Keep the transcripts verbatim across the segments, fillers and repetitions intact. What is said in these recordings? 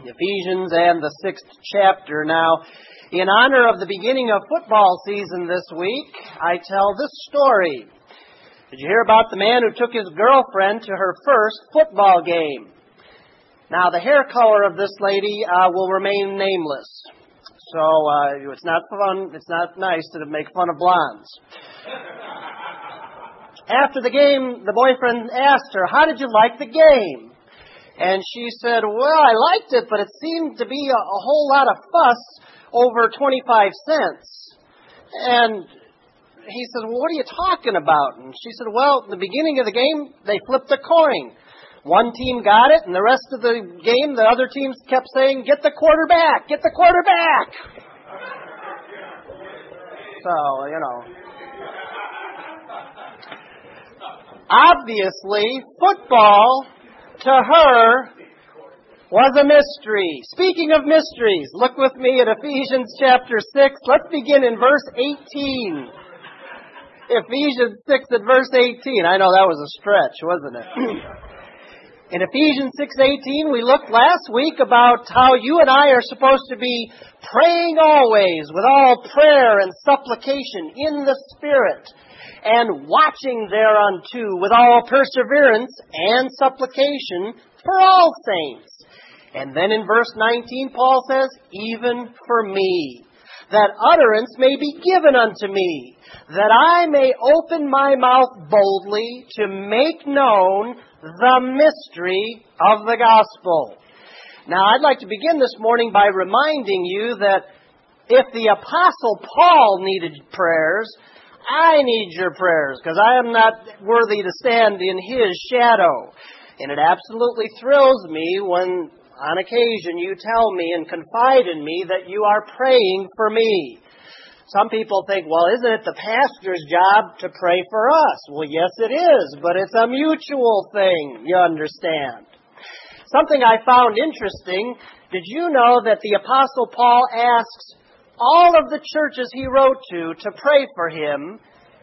Ephesians and the sixth chapter. Now, in honor of the beginning of football season this week, I tell this story. Did you hear about the man who took his girlfriend to her first football game? Now, the hair color of this lady uh, will remain nameless. So, uh, it's not fun, it's not nice to make fun of blondes. After the game, the boyfriend asked her, "How did you like the game?" And she said, "Well, I liked it, but it seemed to be a, a whole lot of fuss over twenty-five cents. And he said, "Well, what are you talking about?" And she said, "Well, at the beginning of the game, they flipped a coin. One team got it, and the rest of the game, the other teams kept saying, 'Get the quarterback, get the quarterback.'" So, you know. Obviously, football to her was a mystery. Speaking of mysteries, look with me at Ephesians chapter six. Let's begin in verse eighteen. Ephesians six at verse eighteen. I know that was a stretch, wasn't it? In Ephesians six eighteen, we looked last week about how you and I are supposed to be praying always with all prayer and supplication in the Spirit, and watching thereunto with all perseverance and supplication for all saints. And then in verse nineteen, Paul says, "Even for me, that utterance may be given unto me, that I may open my mouth boldly to make known the mystery of the gospel." Now, I'd like to begin this morning by reminding you that if the Apostle Paul needed prayers, I need your prayers, because I am not worthy to stand in his shadow. And it absolutely thrills me when, on occasion, you tell me and confide in me that you are praying for me. Some people think, well, isn't it the pastor's job to pray for us? Well, yes, it is, but it's a mutual thing, you understand. Something I found interesting, did you know that the Apostle Paul asks all of the churches he wrote to to pray for him,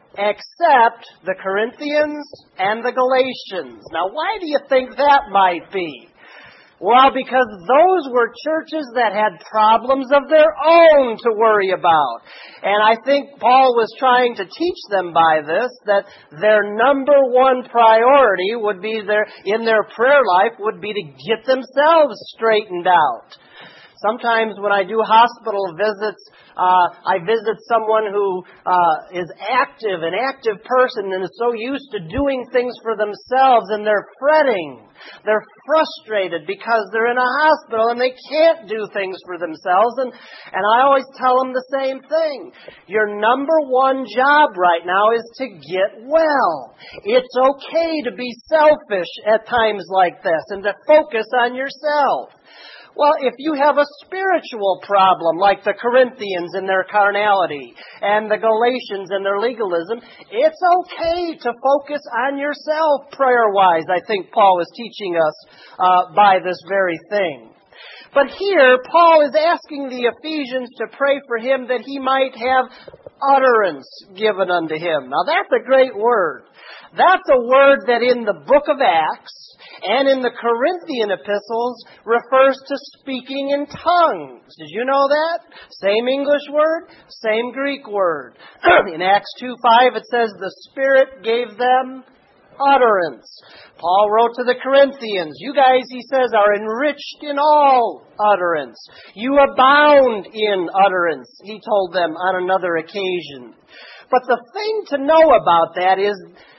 except the Corinthians and the Galatians? Now, why do you think that might be? Well, because those were churches that had problems of their own to worry about. And I think Paul was trying to teach them by this that their number one priority would be their, in their prayer life would be to get themselves straightened out. Sometimes when I do hospital visits, uh, I visit someone who uh, is active, an active person, and is so used to doing things for themselves, and they're fretting. They're frustrated because they're in a hospital and they can't do things for themselves. And, and I always tell them the same thing. Your number one job right now is to get well. It's okay to be selfish at times like this and to focus on yourself. Well, if you have a spiritual problem like the Corinthians and their carnality and the Galatians and their legalism, it's okay to focus on yourself prayer-wise. I think Paul is teaching us uh, by this very thing. But here, Paul is asking the Ephesians to pray for him that he might have utterance given unto him. Now, that's a great word. That's a word that in the book of Acts and in the Corinthian epistles refers to speaking in tongues. Did you know that? Same English word, same Greek word. In Acts two five it says the Spirit gave them utterance. Paul wrote to the Corinthians, you guys, he says, are enriched in all utterance. You abound in utterance, he told them on another occasion. But the thing to know about that is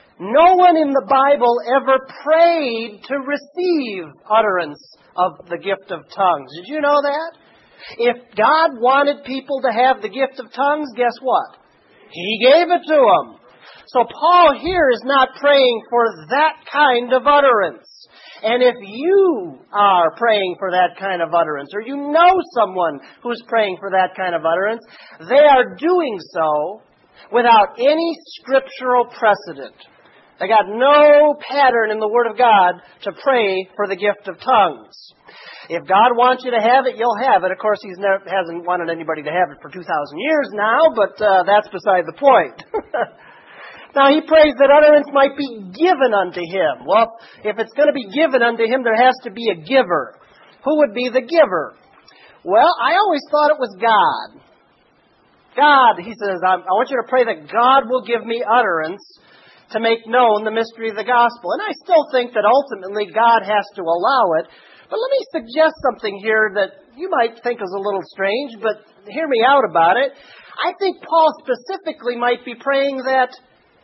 no one in the Bible ever prayed to receive utterance of the gift of tongues. Did you know that? If God wanted people to have the gift of tongues, guess what? He gave it to them. So Paul here is not praying for that kind of utterance. And if you are praying for that kind of utterance, or you know someone who's praying for that kind of utterance, they are doing so without any scriptural precedent. They got no pattern in the Word of God to pray for the gift of tongues. If God wants you to have it, you'll have it. Of course, He hasn't wanted anybody to have it for two thousand years now, but uh, that's beside the point. Now, he prays that utterance might be given unto him. Well, if it's going to be given unto him, there has to be a giver. Who would be the giver? Well, I always thought it was God. God, he says, I want you to pray that God will give me utterance to make known the mystery of the gospel. And I still think that ultimately God has to allow it. But let me suggest something here that you might think is a little strange, but hear me out about it. I think Paul specifically might be praying that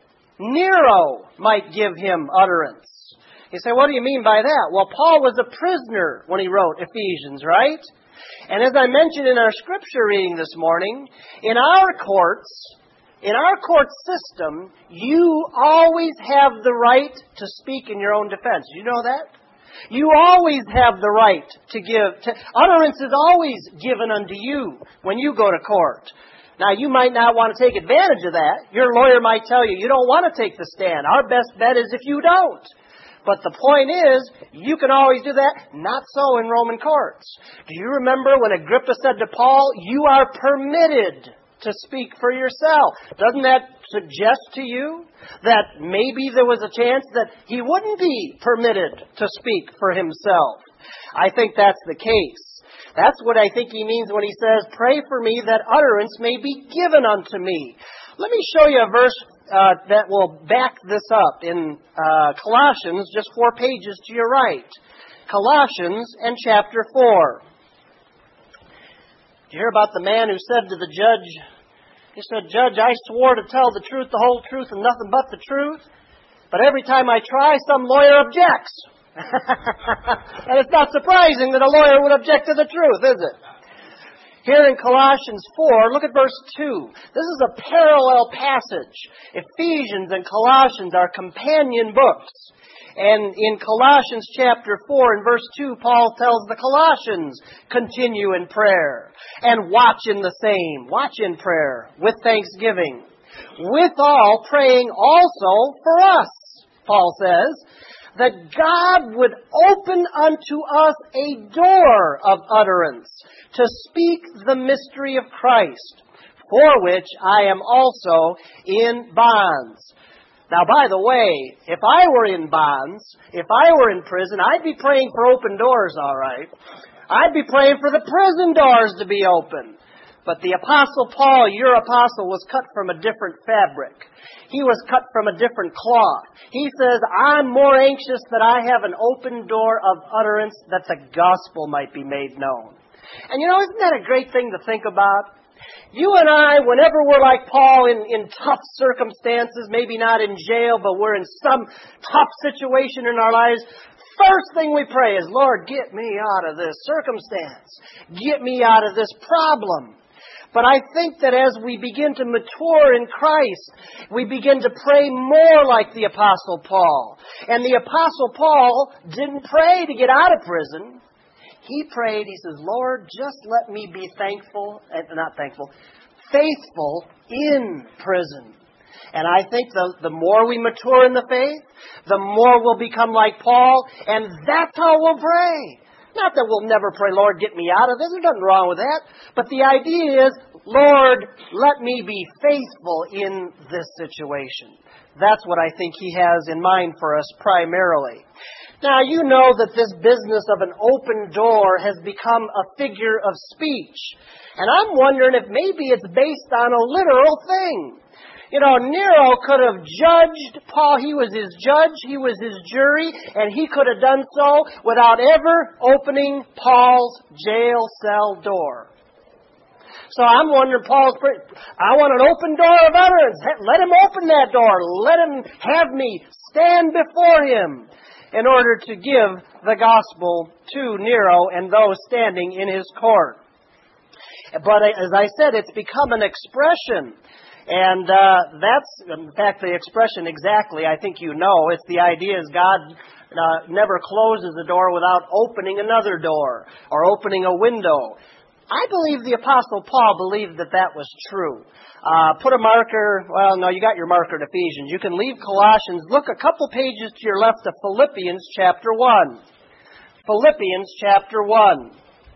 Nero might give him utterance. You say, what do you mean by that? Well, Paul was a prisoner when he wrote Ephesians, right? And as I mentioned in our scripture reading this morning, in our courts, in our court system, you always have the right to speak in your own defense. Do you know that? You always have the right to give. To, utterance is always given unto you when you go to court. Now, you might not want to take advantage of that. Your lawyer might tell you, you don't want to take the stand. Our best bet is if you don't. But the point is, you can always do that. Not so in Roman courts. Do you remember when Agrippa said to Paul, you are permitted to speak for yourself? Doesn't that suggest to you that maybe there was a chance that he wouldn't be permitted to speak for himself? I think that's the case. That's what I think he means when he says, pray for me that utterance may be given unto me. Let me show you a verse uh, that will back this up in uh, Colossians, just four pages to your right. Colossians and chapter four. Did you hear about the man who said to the judge, he said, Judge, I swore to tell the truth, the whole truth, and nothing but the truth. But every time I try, some lawyer objects. And it's not surprising that a lawyer would object to the truth, is it? Here in Colossians four, look at verse two. This is a parallel passage. Ephesians and Colossians are companion books. And in Colossians chapter four and verse two, Paul tells the Colossians, continue in prayer and watch in the same. Watch in prayer with thanksgiving. Withal praying also for us, Paul says, that God would open unto us a door of utterance to speak the mystery of Christ, for which I am also in bonds. Now, by the way, if I were in bonds, if I were in prison, I'd be praying for open doors, all right. I'd be praying for the prison doors to be open. But the Apostle Paul, your apostle, was cut from a different fabric. He was cut from a different cloth. He says, I'm more anxious that I have an open door of utterance that the gospel might be made known. And you know, isn't that a great thing to think about? You and I, whenever we're like Paul in, in tough circumstances, maybe not in jail, but we're in some tough situation in our lives, first thing we pray is, Lord, get me out of this circumstance. Get me out of this problem. But I think that as we begin to mature in Christ, we begin to pray more like the Apostle Paul. And the Apostle Paul didn't pray to get out of prison. He prayed, he says, Lord, just let me be thankful, not thankful, faithful in prison. And I think the, the more we mature in the faith, the more we'll become like Paul, and that's how we'll pray. Not that we'll never pray, Lord, get me out of this. There's nothing wrong with that. But the idea is, Lord, let me be faithful in this situation. That's what I think he has in mind for us primarily. Now, you know that this business of an open door has become a figure of speech. And I'm wondering if maybe it's based on a literal thing. You know, Nero could have judged Paul. He was his judge. He was his jury. And he could have done so without ever opening Paul's jail cell door. So I'm wondering, Paul's, I want an open door of utterance. Let him open that door. Let him have me stand before him in order to give the gospel to Nero and those standing in his court. But as I said, it's become an expression. And uh, that's, in fact, the expression exactly, I think you know. It's the idea is God uh, never closes the door without opening another door or opening a window. I believe the Apostle Paul believed that that was true. Uh, put a marker, well, no, you got your marker at Ephesians. You can leave Colossians. Look a couple pages to your left to Philippians chapter one. Philippians chapter one.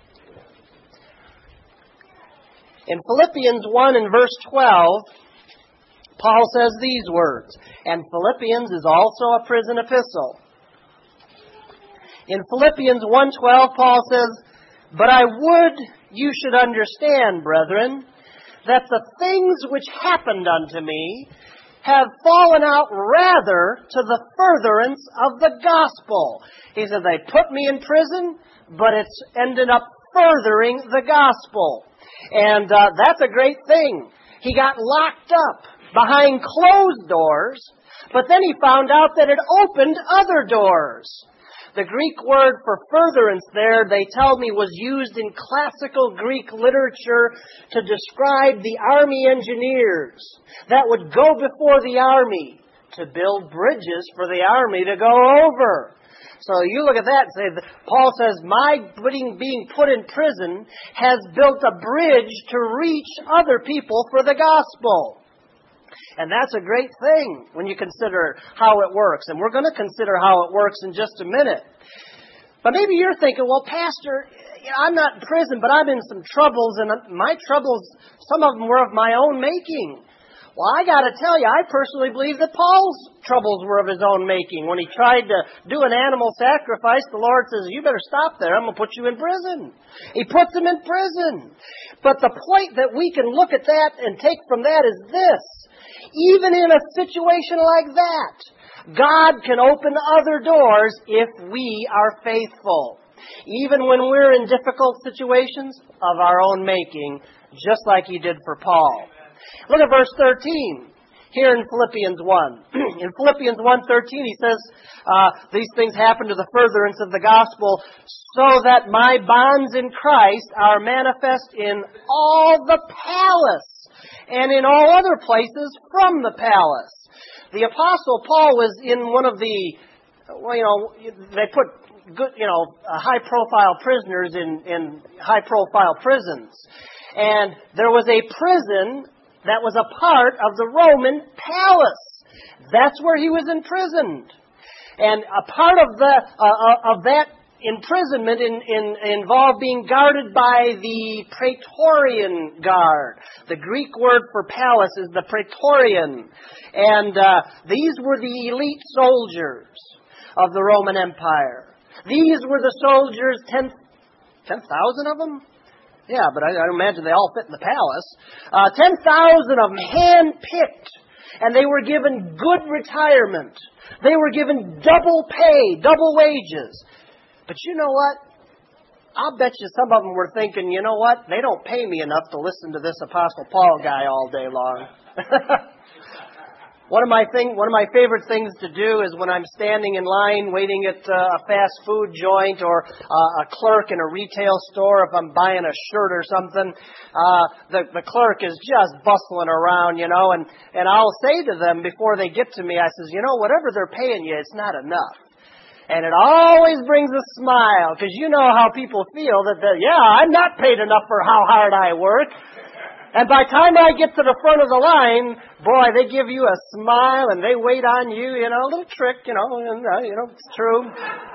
In Philippians one and verse twelve, Paul says these words, and Philippians is also a prison epistle. In Philippians one twelve, Paul says, "But I would you should understand, brethren, that the things which happened unto me have fallen out rather to the furtherance of the gospel." He said, they put me in prison, but it's ended up furthering the gospel. And uh, that's a great thing. He got locked up behind closed doors, but then he found out that it opened other doors. The Greek word for furtherance there, they tell me, was used in classical Greek literature to describe the army engineers that would go before the army to build bridges for the army to go over. So you look at that and say, Paul says, my being, being put in prison has built a bridge to reach other people for the gospel. And that's a great thing when you consider how it works. And we're going to consider how it works in just a minute. But maybe you're thinking, well, Pastor, you know, I'm not in prison, but I'm in some troubles. And my troubles, some of them were of my own making. Well, I got to tell you, I personally believe that Paul's troubles were of his own making. When he tried to do an animal sacrifice, the Lord says, you better stop there. I'm going to put you in prison. He puts him in prison. But the point that we can look at that and take from that is this. Even in a situation like that, God can open other doors if we are faithful. Even when we're in difficult situations of our own making, just like He did for Paul. Look at verse thirteen here in Philippians one. In Philippians one thirteen, he says, uh, these things happen to the furtherance of the gospel, so that my bonds in Christ are manifest in all the palace and in all other places from the palace. The Apostle Paul was in one of the, well, you know, they put good, you know, high-profile prisoners in, in high-profile prisons. And there was a prison that was a part of the Roman palace. That's where he was imprisoned. And a part of the uh, of that imprisonment in, in, involved being guarded by the Praetorian Guard. The Greek word for palace is the Praetorian. And uh, these were the elite soldiers of the Roman Empire. These were the soldiers, ten, ten thousand of them? Yeah, but I, I imagine they all fit in the palace. Uh, ten thousand of them hand-picked. And they were given good retirement. They were given double pay, double wages. But you know what? I'll bet you some of them were thinking, you know what? They don't pay me enough to listen to this Apostle Paul guy all day long. One of my thing, one of my favorite things to do is when I'm standing in line waiting at uh, a fast food joint or uh, a clerk in a retail store, if I'm buying a shirt or something, uh, the, the clerk is just bustling around, you know, and, and I'll say to them before they get to me, I says, you know, whatever they're paying you, it's not enough. And it always brings a smile, because you know how people feel that, yeah, I'm not paid enough for how hard I work. And by the time I get to the front of the line, boy, they give you a smile and they wait on you, you know, a little trick, you know, and, uh, you know, it's true.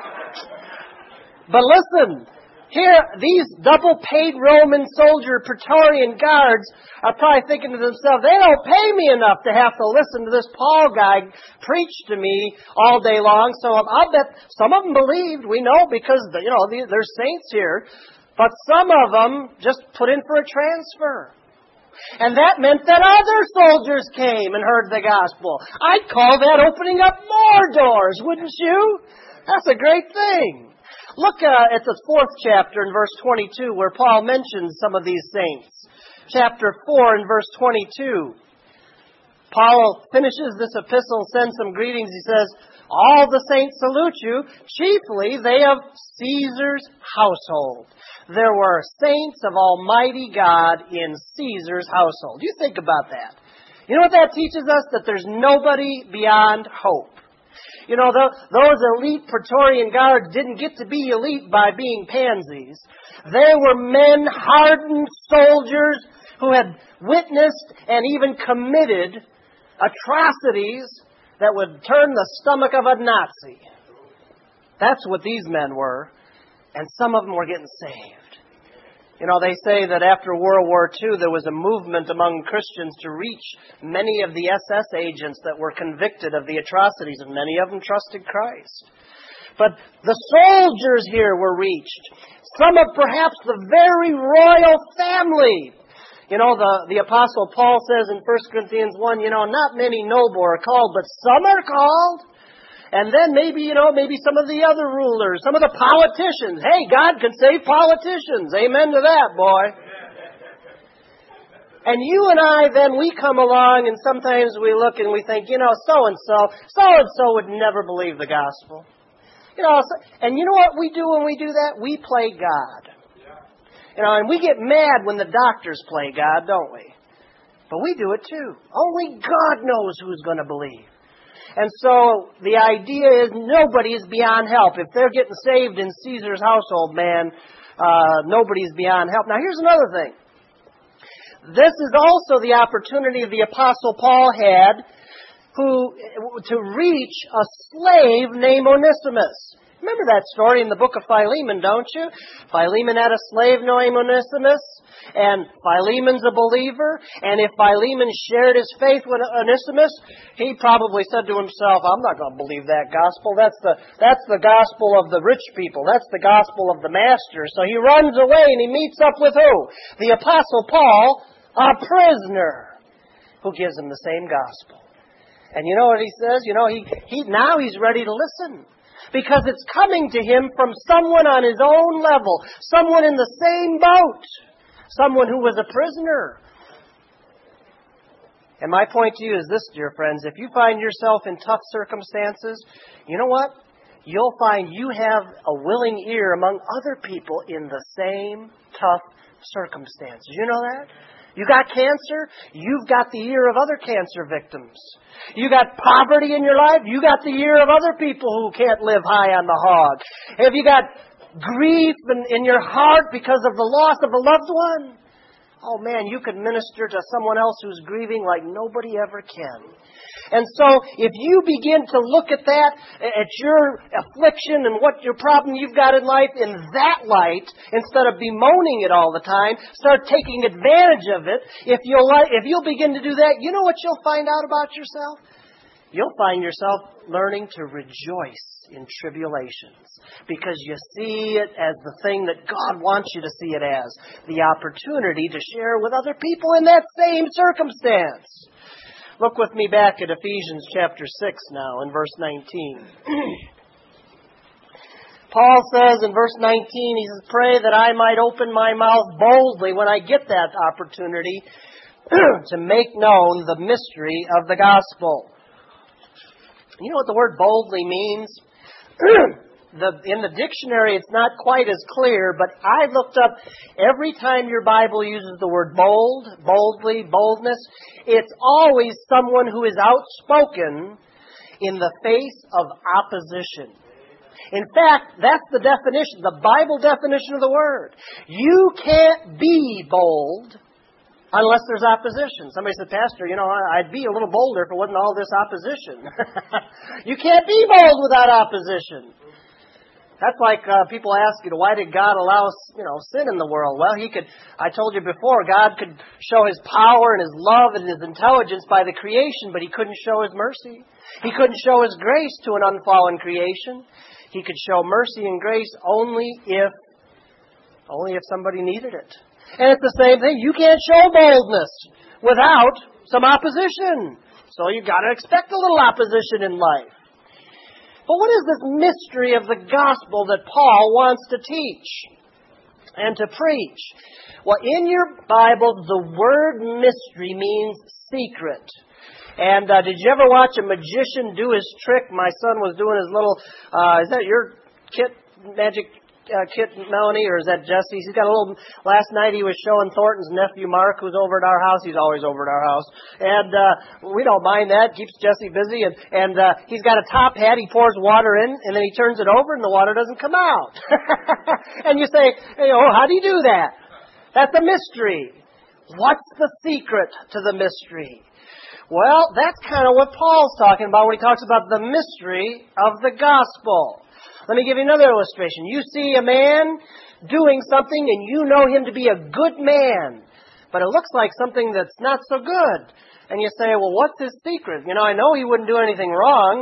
But listen, here, these double-paid Roman soldier Praetorian guards are probably thinking to themselves, they don't pay me enough to have to listen to this Paul guy preach to me all day long. So I'll bet some of them believed, we know, because, you know, there's saints here. But some of them just put in for a transfer. And that meant that other soldiers came and heard the gospel. I'd call that opening up more doors, wouldn't you? That's a great thing. Look uh, at the fourth chapter in verse twenty-two where Paul mentions some of these saints. Chapter four and verse twenty-two. Paul finishes this epistle, sends some greetings. He says, all the saints salute you, chiefly they of Caesar's household. There were saints of Almighty God in Caesar's household. You think about that. You know what that teaches us? That there's nobody beyond hope. You know, the, those elite Praetorian guards didn't get to be elite by being pansies. They were men, hardened soldiers who had witnessed and even committed atrocities that would turn the stomach of a Nazi. That's what these men were. And some of them were getting saved. You know, they say that after World War Two, there was a movement among Christians to reach many of the S S agents that were convicted of the atrocities, and many of them trusted Christ. But the soldiers here were reached. Some of perhaps the very royal family. You know, the, the Apostle Paul says in First Corinthians one, you know, not many noble are called, but some are called. And then maybe, you know, maybe some of the other rulers, some of the politicians. Hey, God can save politicians. Amen to that, boy. And you and I, then, we come along and sometimes we look and we think, you know, so-and-so, so-and-so would never believe the gospel. You know, so, and you know what we do when we do that? We play God. You know, and we get mad when the doctors play God, don't we? But we do it too. Only God knows who's going to believe. And so the idea is nobody is beyond help. If they're getting saved in Caesar's household, man, uh, nobody's beyond help. Now, here's another thing. This is also the opportunity the Apostle Paul had who to reach a slave named Onesimus. Remember that story in the book of Philemon, don't you? Philemon had a slave named Onesimus, and Philemon's a believer, and if Philemon shared his faith with Onesimus, he probably said to himself, I'm not going to believe that gospel. That's the, that's the gospel of the rich people. That's the gospel of the master. So he runs away and he meets up with who? The Apostle Paul, a prisoner, who gives him the same gospel. And you know what he says? You know, he, he now he's ready to listen. Because it's coming to him from someone on his own level. Someone in the same boat. Someone who was a prisoner. And my point to you is this, dear friends. If you find yourself in tough circumstances, you know what? You'll find you have a willing ear among other people in the same tough circumstances. You know that? You got cancer, you've got the ear of other cancer victims. You got poverty in your life, you got the ear of other people who can't live high on the hog. Have you got grief in, in your heart because of the loss of a loved one? Oh man, you could minister to someone else who's grieving like nobody ever can. And so, if you begin to look at that, at your affliction and what your problem you've got in life in that light, instead of bemoaning it all the time, start taking advantage of it. If you'll, if you'll begin to do that, you know what you'll find out about yourself? You'll find yourself learning to rejoice in tribulations because you see it as the thing that God wants you to see it as, the opportunity to share with other people in that same circumstance. Look with me back at Ephesians chapter six now in verse nineteen. Paul says in verse nineteen, he says, pray that I might open my mouth boldly when I get that opportunity to make known the mystery of the gospel. You know what the word boldly means? The, in the dictionary, it's not quite as clear, but I looked up every time your Bible uses the word bold, boldly, boldness, it's always someone who is outspoken in the face of opposition. In fact, that's the definition, the Bible definition of the word. You can't be bold unless there's opposition. Somebody said, Pastor, you know, I'd be a little bolder if it wasn't all this opposition. You can't be bold without opposition. That's like uh, people ask you, why did God allow, you know, sin in the world? Well, He could, I told you before, God could show His power and His love and His intelligence by the creation, but He couldn't show His mercy. He couldn't show His grace to an unfallen creation. He could show mercy and grace only if, only if somebody needed it. And it's the same thing. You can't show boldness without some opposition. So you've got to expect a little opposition in life. But what is this mystery of the gospel that Paul wants to teach and to preach? Well, in your Bible, the word mystery means secret. And uh, did you ever watch a magician do his trick? My son was doing his little, uh, is that your kit, magic Uh, Kit Melanie, or is that Jesse? He's got a little, last night he was showing Thornton's nephew Mark, who's over at our house. He's always over at our house. And uh, we don't mind that. Keeps Jesse busy. And, and uh, he's got a top hat. He pours water in, and then he turns it over, and the water doesn't come out. And you say, hey, oh, how do you do that? That's a mystery. What's the secret to the mystery? Well, that's kind of what Paul's talking about when he talks about the mystery of the gospel. Let me give you another illustration. You see a man doing something and you know him to be a good man, but it looks like something that's not so good. And you say, well, what's his secret? You know, I know he wouldn't do anything wrong.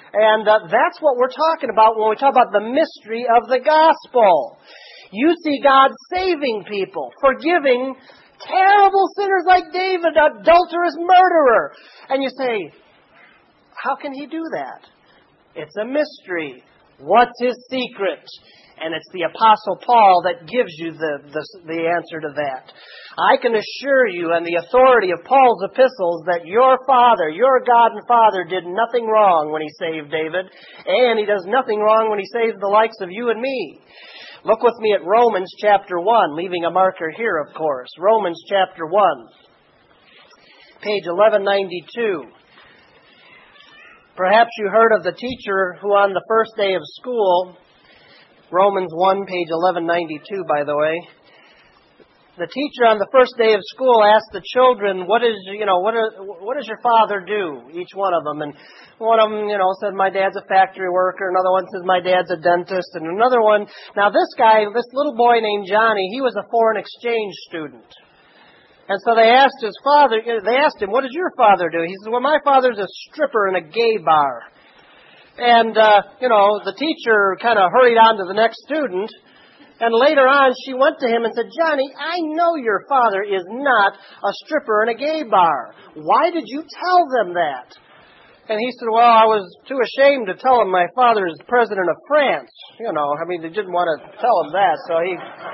And uh, that's what we're talking about when we talk about the mystery of the gospel. You see God saving people, forgiving terrible sinners like David, adulterous murderer. And you say, how can He do that? It's a mystery. What's His secret? And it's the Apostle Paul that gives you the, the, the answer to that. I can assure you on the authority of Paul's epistles that your Father, your God and Father, did nothing wrong when He saved David, and He does nothing wrong when He saves the likes of you and me. Look with me at Romans chapter one, leaving a marker here, of course. Romans chapter one, page eleven ninety-two. Perhaps you heard of the teacher who on the first day of school, Romans one, page eleven ninety-two, by the way. The teacher on the first day of school asked the children, what is, you know, what, are, what does your father do? Each one of them. And one of them, you know, said, my dad's a factory worker. Another one says, my dad's a dentist. And another one, now this guy, this little boy named Johnny, he was a foreign exchange student. And so they asked his father, they asked him, what does your father do? He said, well, my father's a stripper in a gay bar. And, uh, you know, the teacher kind of hurried on to the next student. And later on, she went to him and said, Johnny, I know your father is not a stripper in a gay bar. Why did you tell them that? And he said, well, I was too ashamed to tell him my father is president of France. You know, I mean, they didn't want to tell him that, so he...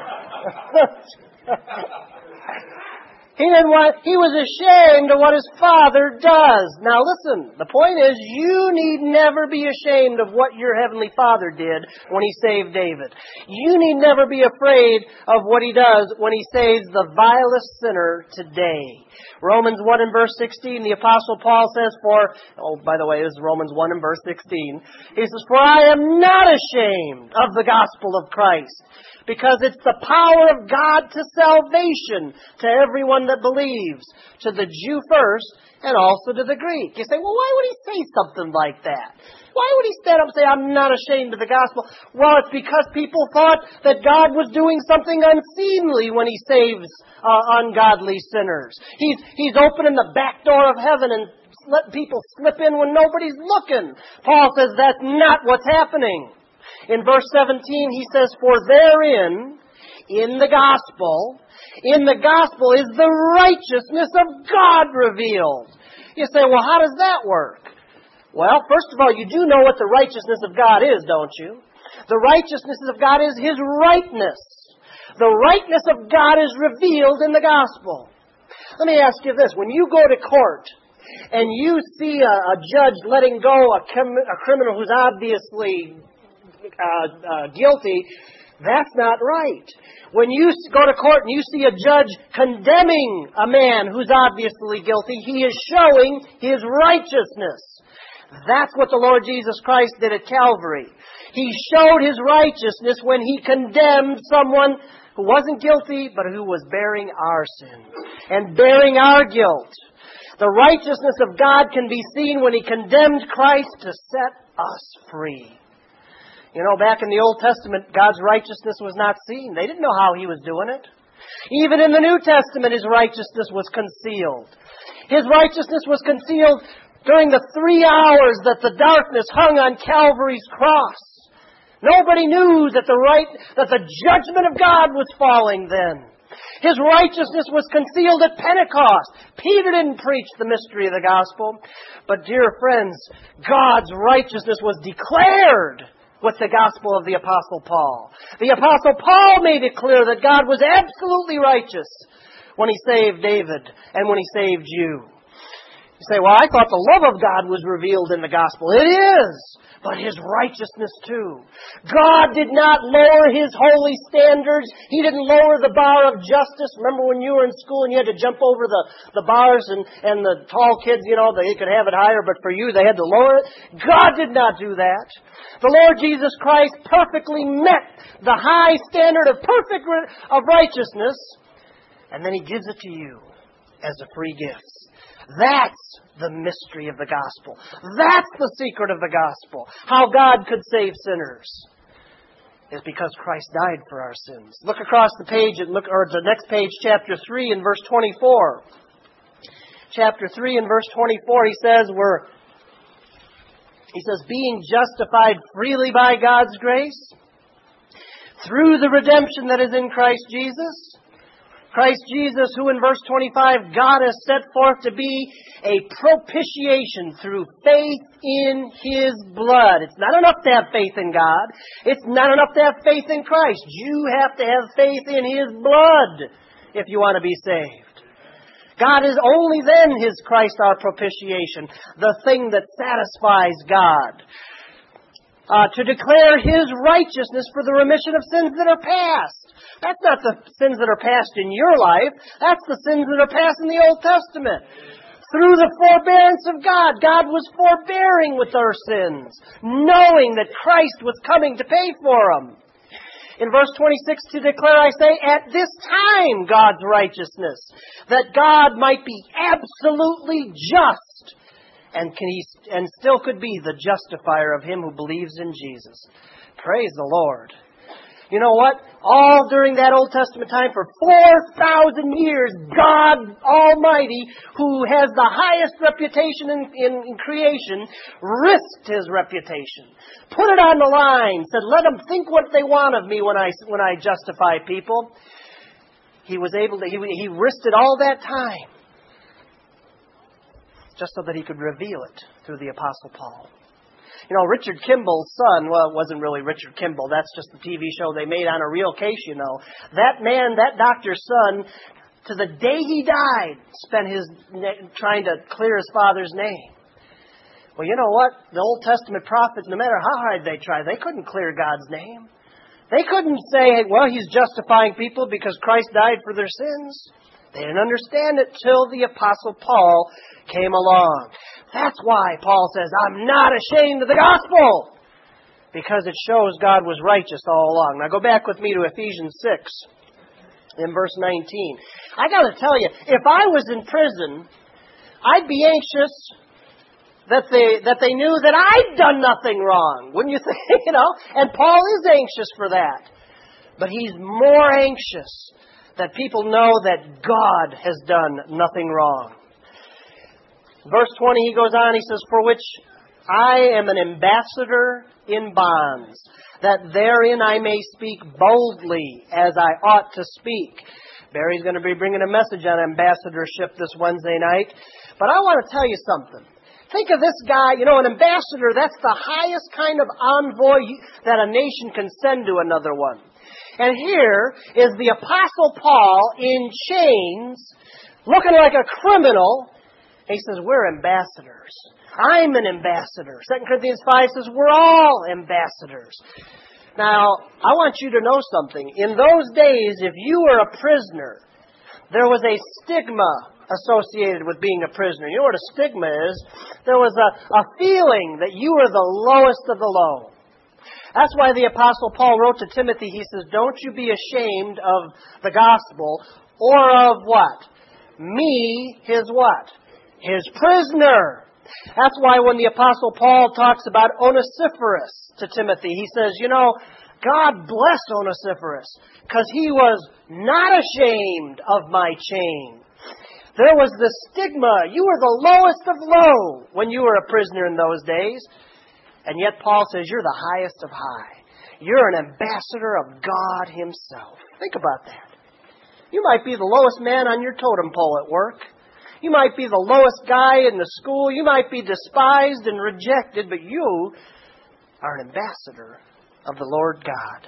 He didn't want, he was ashamed of what his father does. Now listen, the point is you need never be ashamed of what your heavenly Father did when He saved David. You need never be afraid of what He does when He saves the vilest sinner today. Romans one and verse sixteen, the Apostle Paul says, for, oh, by the way, this is Romans one and verse sixteen. He says, for I am not ashamed of the gospel of Christ, because it's the power of God to salvation to everyone that believes, to the Jew first and also to the Greek. You say, well, why would he say something like that? Why would he stand up and say, I'm not ashamed of the gospel? Well, it's because people thought that God was doing something unseemly when He saves uh, ungodly sinners. He's, he's opening the back door of heaven and letting people slip in when nobody's looking. Paul says that's not what's happening. In verse seventeen, he says, for therein, in the gospel, in the gospel is the righteousness of God revealed. You say, well, how does that work? Well, first of all, you do know what the righteousness of God is, don't you? The righteousness of God is His rightness. The rightness of God is revealed in the gospel. Let me ask you this. When you go to court and you see a, a judge letting go a, crim- a criminal who's obviously uh, uh, guilty, that's not right. When you go to court and you see a judge condemning a man who's obviously guilty, he is showing his righteousness. That's what the Lord Jesus Christ did at Calvary. He showed His righteousness when He condemned someone who wasn't guilty, but who was bearing our sins and bearing our guilt. The righteousness of God can be seen when He condemned Christ to set us free. You know, back in the Old Testament, God's righteousness was not seen. They didn't know how He was doing it. Even in the New Testament, His righteousness was concealed. His righteousness was concealed during the three hours that the darkness hung on Calvary's cross. Nobody knew that the right, that the judgment of God was falling then. His righteousness was concealed at Pentecost. Peter didn't preach the mystery of the gospel. But dear friends, God's righteousness was declared with the gospel of the Apostle Paul. The Apostle Paul made it clear that God was absolutely righteous when He saved David and when He saved you. You say, well, I thought the love of God was revealed in the gospel. It is, but His righteousness too. God did not lower His holy standards. He didn't lower the bar of justice. Remember when you were in school and you had to jump over the, the bars and, and the tall kids, you know, they could have it higher, but for you they had to lower it? God did not do that. The Lord Jesus Christ perfectly met the high standard of perfect of righteousness, and then He gives it to you as a free gift. That's the mystery of the gospel. That's the secret of the gospel. How God could save sinners is because Christ died for our sins. Look across the page and look, or the next page, chapter three and verse twenty-four. Chapter three and verse twenty-four, he says, "We're He says, being justified freely by God's grace through the redemption that is in Christ Jesus. Christ Jesus, who in verse twenty-five, God has set forth to be a propitiation through faith in His blood. It's not enough to have faith in God. It's not enough to have faith in Christ. You have to have faith in His blood if you want to be saved. God is only then His Christ our propitiation, the thing that satisfies God. Uh, to declare His righteousness for the remission of sins that are past. That's not the sins that are past in your life. That's the sins that are past in the Old Testament. Through the forbearance of God, God was forbearing with our sins, knowing that Christ was coming to pay for them. In verse twenty-six, to declare, I say, at this time God's righteousness, that God might be absolutely just, and can he, and still could be the justifier of him who believes in Jesus. Praise the Lord. You know what? All during that Old Testament time, for four thousand years, God Almighty, who has the highest reputation in, in, in creation, risked His reputation. Put it on the line. Said, let them think what they want of me when I, when I justify people. He was able to, he, he risked it all that time, just so that He could reveal it through the Apostle Paul. You know, Richard Kimball's son, well, it wasn't really Richard Kimball. That's just the T V show they made on a real case, you know. That man, that doctor's son, to the day he died, spent his trying to clear his father's name. Well, you know what? The Old Testament prophets, no matter how hard they tried, they couldn't clear God's name. They couldn't say, well, He's justifying people because Christ died for their sins. They didn't understand it till the Apostle Paul came along. That's why Paul says, I'm not ashamed of the gospel, because it shows God was righteous all along. Now go back with me to Ephesians six in verse nineteen. I got to tell you, if I was in prison, I'd be anxious that they that they knew that I'd done nothing wrong. Wouldn't you think? You know, and Paul is anxious for that. But he's more anxious that people know that God has done nothing wrong. Verse twenty, he goes on, he says, for which I am an ambassador in bonds, that therein I may speak boldly as I ought to speak. Barry's going to be bringing a message on ambassadorship this Wednesday night. But I want to tell you something. Think of this guy, you know, an ambassador, that's the highest kind of envoy that a nation can send to another one. And here is the Apostle Paul in chains, looking like a criminal. He says, we're ambassadors. I'm an ambassador. Second Corinthians five says, we're all ambassadors. Now, I want you to know something. In those days, if you were a prisoner, there was a stigma associated with being a prisoner. You know what a stigma is? There was a, a feeling that you were the lowest of the low. That's why the Apostle Paul wrote to Timothy, he says, don't you be ashamed of the gospel, or of what? Me, his what? His prisoner. That's why when the Apostle Paul talks about Onesiphorus to Timothy, he says, you know, God bless Onesiphorus, because he was not ashamed of my chain. There was the stigma. You were the lowest of low when you were a prisoner in those days. And yet Paul says you're the highest of high. You're an ambassador of God Himself. Think about that. You might be the lowest man on your totem pole at work. You might be the lowest guy in the school. You might be despised and rejected, but you are an ambassador of the Lord God.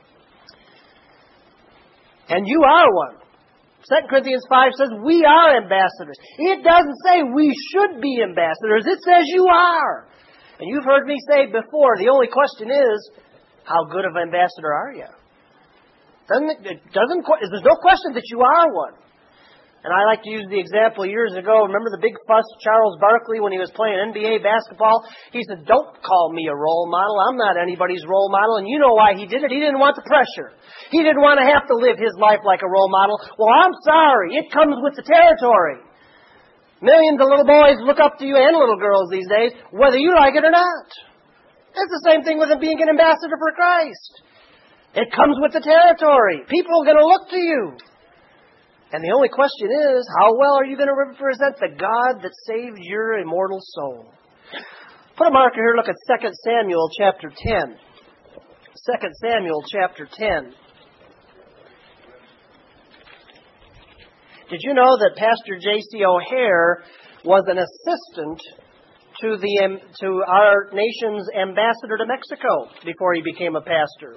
And you are one. Second Corinthians five says we are ambassadors. It doesn't say we should be ambassadors. It says you are. And you've heard me say before, the only question is, how good of an ambassador are you? Doesn't it, it doesn't, there's no question that you are one. And I like to use the example years ago. Remember the big fuss, Charles Barkley, when he was playing N B A basketball? He said, don't call me a role model. I'm not anybody's role model. And you know why he did it. He didn't want the pressure. He didn't want to have to live his life like a role model. Well, I'm sorry. It comes with the territory. Millions of little boys look up to you, and little girls these days, whether you like it or not. It's the same thing with being an ambassador for Christ. It comes with the territory. People are going to look to you. And the only question is, how well are you going to represent the God that saved your immortal soul? Put a marker here, look at Second Samuel chapter ten. Second Samuel chapter ten. Did you know that Pastor J C O'Hare was an assistant to the to our nation's ambassador to Mexico before he became a pastor?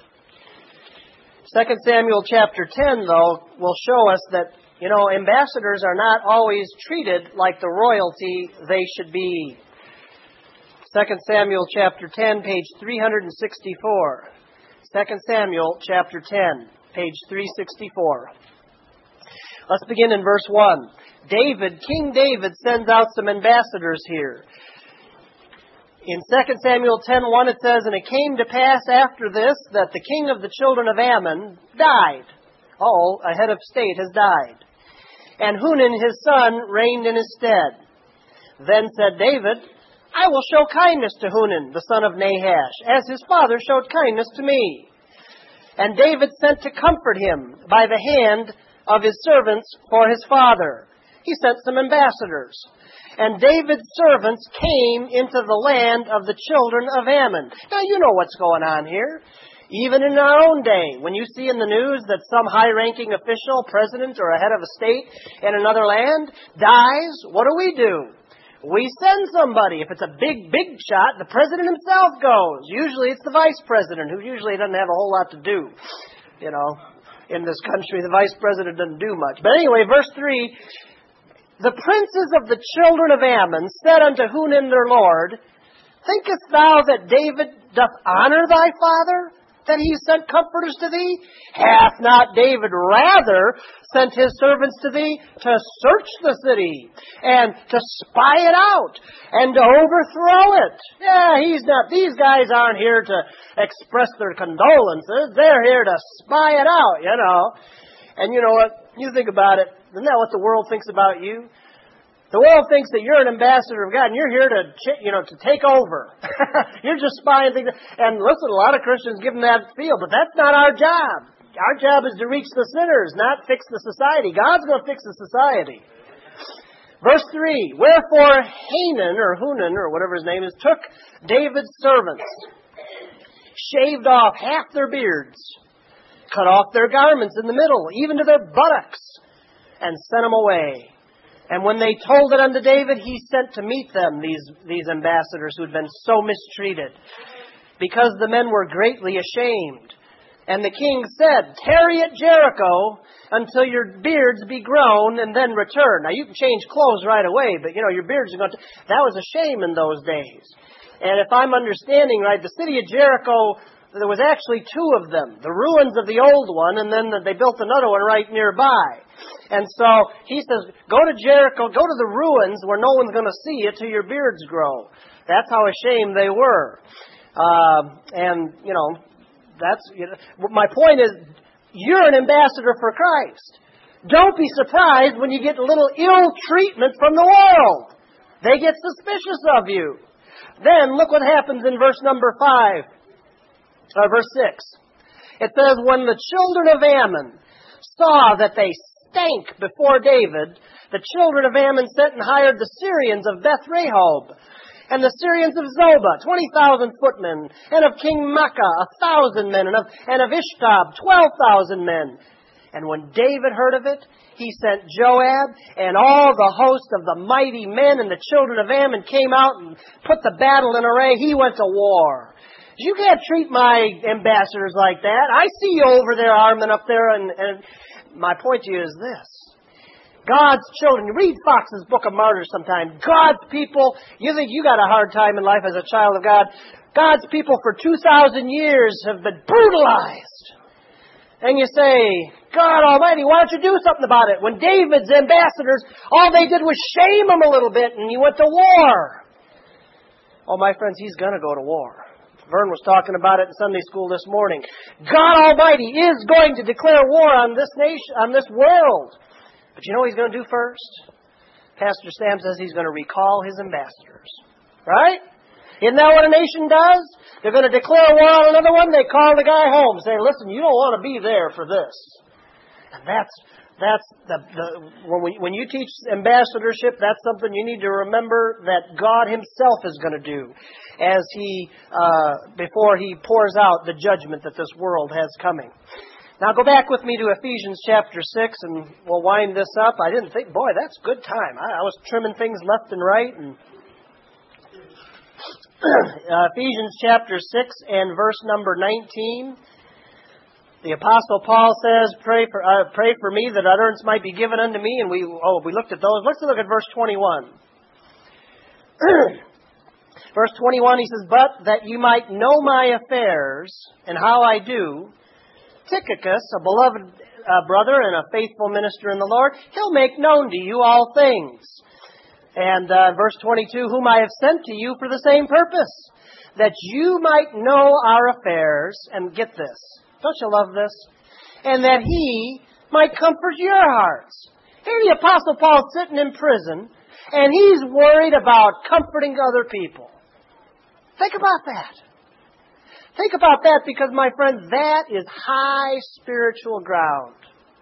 Second Samuel chapter ten, though, will show us that, you know, ambassadors are not always treated like the royalty they should be. Second Samuel chapter ten, page three sixty-four. Second Samuel chapter ten, page three sixty-four. Let's begin in verse one. David, King David, sends out some ambassadors here. In Second Samuel ten one, it says, "And it came to pass after this that the king of the children of Ammon died." Oh, a head of state has died. "And Hunan his son reigned in his stead. Then said David, I will show kindness to Hunan the son of Nahash, as his father showed kindness to me. And David sent to comfort him by the hand of his servants for his father." He sent some ambassadors. "And David's servants came into the land of the children of Ammon." Now, you know what's going on here. Even in our own day, when you see in the news that some high-ranking official, president, or a head of a state in another land dies, what do we do? We send somebody. If it's a big, big shot, the president himself goes. Usually it's the vice president, who usually doesn't have a whole lot to do. You know, in this country, the vice president doesn't do much. But anyway, verse three, "The princes of the children of Ammon said unto Hunan their lord, Thinkest thou that David doth honor thy father, that he sent comforters to thee? Hath not David rather sent his servants to thee to search the city, and to spy it out, and to overthrow it?" Yeah, he's not, these guys aren't here to express their condolences. They're here to spy it out, you know. And you know what? You think about it. Isn't that what the world thinks about you? The world thinks that you're an ambassador of God, and you're here to, you know, to take over. You're just spying things. And listen, a lot of Christians give them that feel, but that's not our job. Our job is to reach the sinners, not fix the society. God's going to fix the society. Verse three, "Wherefore Hanan," or Hunan, or whatever his name is, "took David's servants, shaved off half their beards, cut off their garments in the middle, even to their buttocks, and sent them away. And when they told it unto David, he sent to meet them," these, these ambassadors who had been so mistreated, "because the men were greatly ashamed. And the king said, Tarry at Jericho until your beards be grown, and then return." Now, you can change clothes right away, but, you know, your beards are going to... That was a shame in those days. And if I'm understanding right, the city of Jericho, there was actually two of them. The ruins of the old one, and then they built another one right nearby. And so he says, go to Jericho, go to the ruins where no one's going to see you till your beards grow. That's how ashamed they were. Uh, and, you know, that's, you know, my point is, you're an ambassador for Christ. Don't be surprised when you get a little ill treatment from the world. They get suspicious of you. Then look what happens in verse number five, uh, verse six. It says, "When the children of Ammon saw that they stank before David, the children of Ammon sent and hired the Syrians of Beth Rehob, and the Syrians of Zobah, twenty thousand footmen, and of King Maacah, a thousand men, and of, and of Ishtab, twelve thousand men. And when David heard of it, he sent Joab, and all the host of the mighty men, and the children of Ammon came out and put the battle in array. He went to war." You can't treat my ambassadors like that. I see you over there arming up there, and, and my point to you is this. God's children, read Fox's Book of Martyrs sometime. God's people, you think you got a hard time in life as a child of God. God's people for two thousand years have been brutalized. And you say, God Almighty, why don't you do something about it? When David's ambassadors, all they did was shame him a little bit, and he went to war. Oh, my friends, he's going to go to war. Vern was talking about it in Sunday school this morning. God Almighty is going to declare war on this nation, on this world. But you know what he's going to do first? Pastor Sam says he's going to recall his ambassadors. Right? Isn't that what a nation does? They're going to declare war on another one. They call the guy home, saying, listen, you don't want to be there for this. And that's That's the, the when we, when you teach ambassadorship, that's something you need to remember that God Himself is going to do, as He uh, before He pours out the judgment that this world has coming. Now go back with me to Ephesians chapter six, and we'll wind this up. I didn't think, boy, that's good time. I, I was trimming things left and right, and uh, Ephesians chapter six and verse number nineteen. The Apostle Paul says, "Pray for uh, pray for me that utterance might be given unto me." And we oh we looked at those. Let's look at verse twenty-one. Verse twenty-one, he says, "But that you might know my affairs and how I do, Tychicus, a beloved uh, brother and a faithful minister in the Lord, he'll make known to you all things." And uh, verse twenty-two, "Whom I have sent to you for the same purpose, that you might know our affairs," and get this. Don't you love this? "And that He might comfort your hearts." Here the Apostle Paul's sitting in prison, and he's worried about comforting other people. Think about that. Think about that, because, my friend, that is high spiritual ground.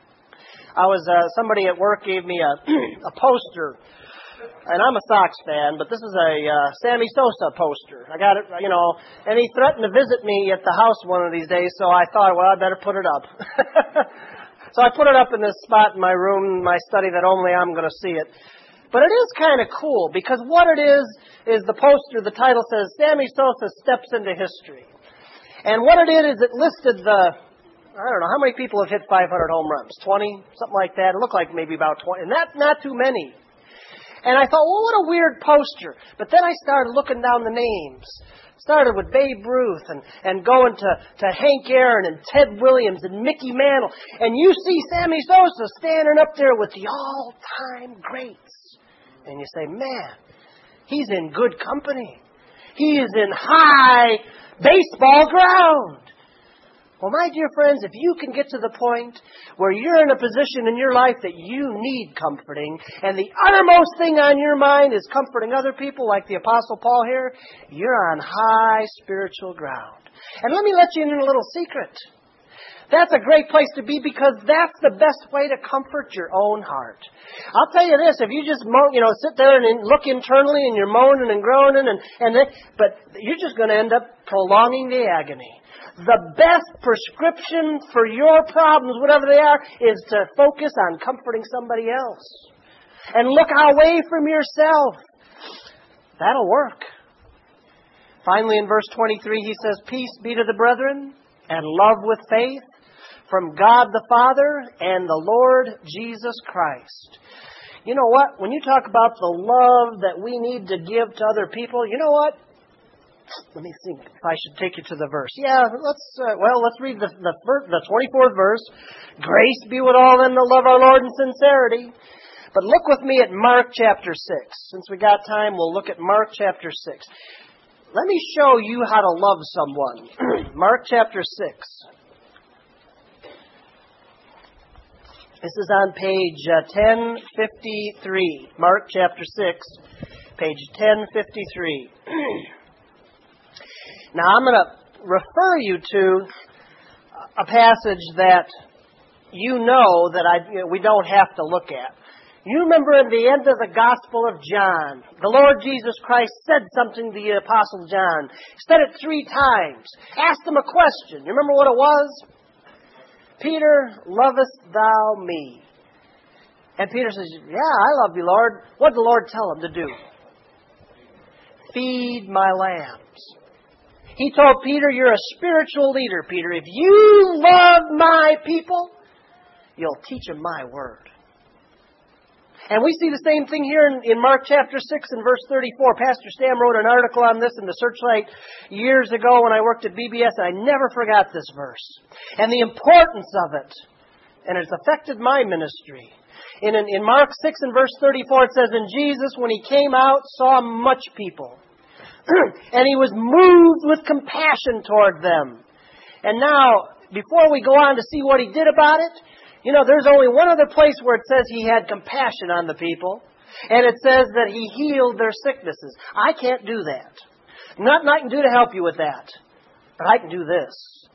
I was uh, somebody at work gave me a, a poster. And I'm a Sox fan, but this is a uh, Sammy Sosa poster. I got it, you know, and he threatened to visit me at the house one of these days, so I thought, well, I better put it up. So I put it up in this spot in my room, my study, that only I'm going to see it. But it is kind of cool, because what it is, is the poster, the title says, "Sammy Sosa Steps into History." And what it is, is it listed the, I don't know, how many people have hit five hundred home runs? twenty? Something like that. It looked like maybe about twenty. And that's not too many. And I thought, well, what a weird poster. But then I started looking down the names. Started with Babe Ruth and, and going to, to Hank Aaron and Ted Williams and Mickey Mantle. And you see Sammy Sosa standing up there with the all-time greats. And you say, man, he's in good company. He is in high baseball ground. Well, my dear friends, if you can get to the point where you're in a position in your life that you need comforting, and the uttermost thing on your mind is comforting other people, like the Apostle Paul here, you're on high spiritual ground. And let me let you in a little secret. That's a great place to be, because that's the best way to comfort your own heart. I'll tell you this, if you just moan, you know, sit there and look internally and you're moaning and groaning, and, and then, but you're just going to end up prolonging the agony. The best prescription for your problems, whatever they are, is to focus on comforting somebody else. And look away from yourself. That'll work. Finally, in verse twenty-three, he says, "Peace be to the brethren, and love with faith, from God the Father and the Lord Jesus Christ." You know what? When you talk about the love that we need to give to other people, you know what? Let me think if I should take you to the verse. Yeah, let's, uh, well, let's read the, the, the twenty-fourth verse. "Grace be with all them that love our Lord in sincerity." But look with me at Mark chapter six. Since we got time, we'll look at Mark chapter six. Let me show you how to love someone. Mark chapter six. This is on page uh, ten fifty-three. Mark chapter six, page ten fifty-three. Now, I'm going to refer you to a passage that you know that I, you know, we don't have to look at. You remember at the end of the Gospel of John, the Lord Jesus Christ said something to the Apostle John. He said it three times. Asked him a question. You remember what it was? "Peter, lovest thou me?" And Peter says, "Yeah, I love you, Lord." What did the Lord tell him to do? "Feed my lambs." He told Peter, "You're a spiritual leader, Peter. If you love my people, you'll teach them my word." And we see the same thing here in, in Mark chapter six and verse thirty-four. Pastor Sam wrote an article on this in the Searchlight years ago when I worked at B B S, and I never forgot this verse. And the importance of it. And it's affected my ministry. In, in, in Mark six and verse thirty-four, it says, "And Jesus, when He came out, saw much people. And He was moved with compassion toward them." And now, before we go on to see what He did about it, you know, there's only one other place where it says He had compassion on the people. And it says that He healed their sicknesses. I can't do that. Nothing I can do to help you with that. But I can do this.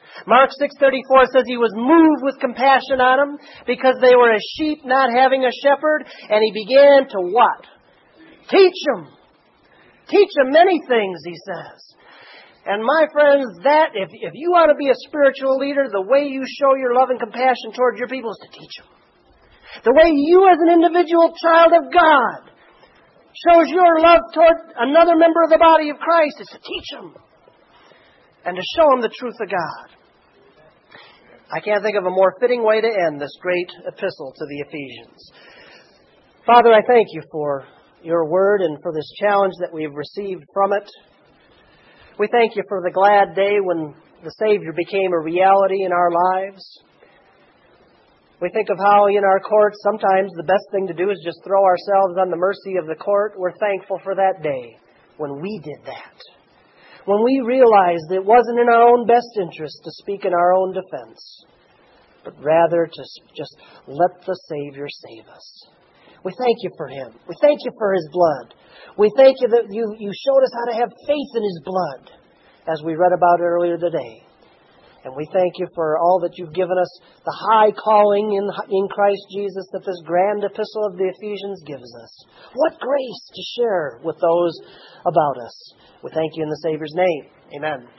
Mark six thirty-four says He was moved with compassion on them because they were as sheep not having a shepherd. And He began to what? Teach them. Teach them many things, He says. And my friends, that if, if you want to be a spiritual leader, the way you show your love and compassion towards your people is to teach them. The way you as an individual child of God shows your love toward another member of the body of Christ is to teach them and to show them the truth of God. I can't think of a more fitting way to end this great epistle to the Ephesians. Father, I thank You for Your word and for this challenge that we've received from it. We thank You for the glad day when the Savior became a reality in our lives. We think of how in our courts sometimes the best thing to do is just throw ourselves on the mercy of the court. We're thankful for that day when we did that. When we realized it wasn't in our own best interest to speak in our own defense, but rather to just let the Savior save us. We thank You for Him. We thank You for His blood. We thank You that you, you showed us how to have faith in His blood, as we read about earlier today. And we thank You for all that You've given us, the high calling in, in Christ Jesus that this grand epistle of the Ephesians gives us. What grace to share with those about us. We thank You in the Savior's name. Amen.